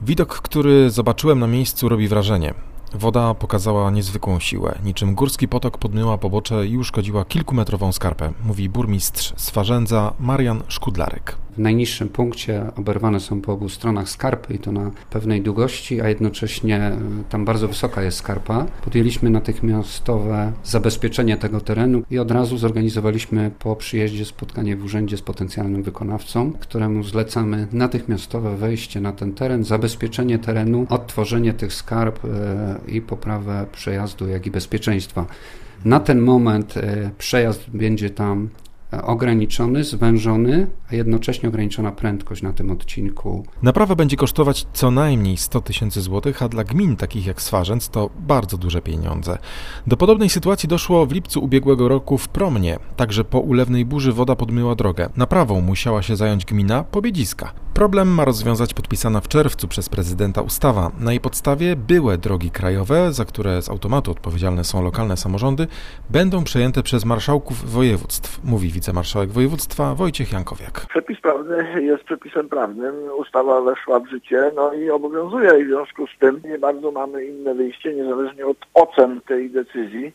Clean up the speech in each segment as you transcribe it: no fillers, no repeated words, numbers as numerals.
Widok, który zobaczyłem na miejscu, robi wrażenie. Woda pokazała niezwykłą siłę. Niczym górski potok podmyła pobocze i uszkodziła kilkumetrową skarpę, mówi burmistrz Swarzędza Marian Szkudlarek. W najniższym punkcie oberwane są po obu stronach skarpy i to na pewnej długości, a jednocześnie tam bardzo wysoka jest skarpa. Podjęliśmy natychmiastowe zabezpieczenie tego terenu i od razu zorganizowaliśmy po przyjeździe spotkanie w urzędzie z potencjalnym wykonawcą, któremu zlecamy natychmiastowe wejście na ten teren, zabezpieczenie terenu, odtworzenie tych skarp i poprawę przejazdu, jak i bezpieczeństwa. Na ten moment przejazd będzie tam ograniczony, zwężony, a jednocześnie ograniczona prędkość na tym odcinku. Naprawa będzie kosztować co najmniej 100 000 złotych, a dla gmin takich jak Swarzędz to bardzo duże pieniądze. Do podobnej sytuacji doszło w lipcu ubiegłego roku w Promnie. Także po ulewnej burzy woda podmyła drogę. Naprawą musiała się zająć gmina Pobiedziska. Problem ma rozwiązać podpisana w czerwcu przez prezydenta ustawa. Na jej podstawie byłe drogi krajowe, za które z automatu odpowiedzialne są lokalne samorządy, będą przejęte przez marszałków województw, mówi wicemarszałek województwa Wojciech Jankowiak. Przepis prawny jest przepisem prawnym. Ustawa weszła w życie, i obowiązuje i w związku z tym nie bardzo mamy inne wyjście, niezależnie od ocen tej decyzji,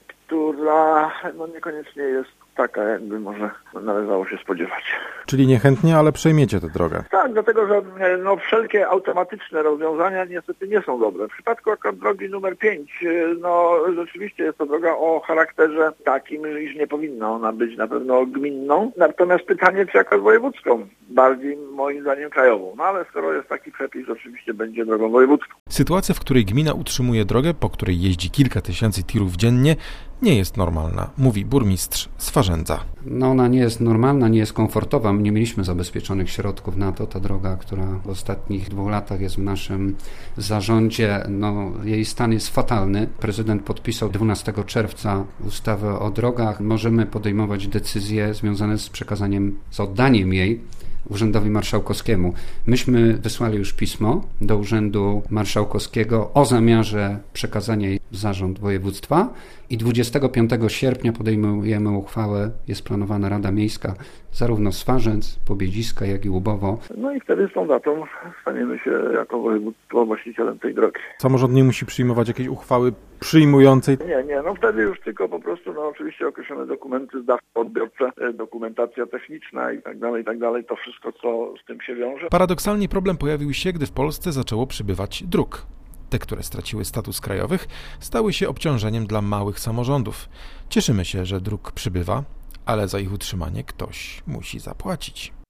która niekoniecznie jest taka, jakby może należało się spodziewać. Czyli niechętnie, ale przejmiecie tę drogę. Tak, dlatego że wszelkie automatyczne rozwiązania niestety nie są dobre. W przypadku akurat drogi numer 5, rzeczywiście jest to droga o charakterze takim, iż nie powinna ona być na pewno gminną. Natomiast pytanie, czy akurat wojewódzką, bardziej moim zdaniem krajową. Ale skoro jest taki przepis, oczywiście będzie drogą wojewódzką. Sytuacja, w której gmina utrzymuje drogę, po której jeździ kilka tysięcy tirów dziennie, nie jest normalna, mówi burmistrz Swarzędza. Ona nie jest normalna, nie jest komfortowa. My nie mieliśmy zabezpieczonych środków na to. Ta droga, która w ostatnich 2 latach jest w naszym zarządzie, jej stan jest fatalny. Prezydent podpisał 12 czerwca ustawę o drogach. Możemy podejmować decyzje związane z przekazaniem, z oddaniem jej Urzędowi Marszałkowskiemu. Myśmy wysłali już pismo do Urzędu Marszałkowskiego o zamiarze przekazania jej w zarząd województwa i 25 sierpnia podejmujemy uchwałę, jest planowana Rada Miejska, zarówno Swarzędz, Pobiedziska, jak i Łubowo. I wtedy z tą datą staniemy się jako województwo właścicielem tej drogi. Samorząd nie musi przyjmować jakiejś uchwały przyjmującej? Nie, wtedy już tylko po prostu, oczywiście określone dokumenty, zdawcy, odbiorcze, dokumentacja techniczna i tak dalej, to wszystko, co z tym się wiąże. Paradoksalnie problem pojawił się, gdy w Polsce zaczęło przybywać dróg. Te, które straciły status krajowych, stały się obciążeniem dla małych samorządów. Cieszymy się, że dróg przybywa, ale za ich utrzymanie ktoś musi zapłacić.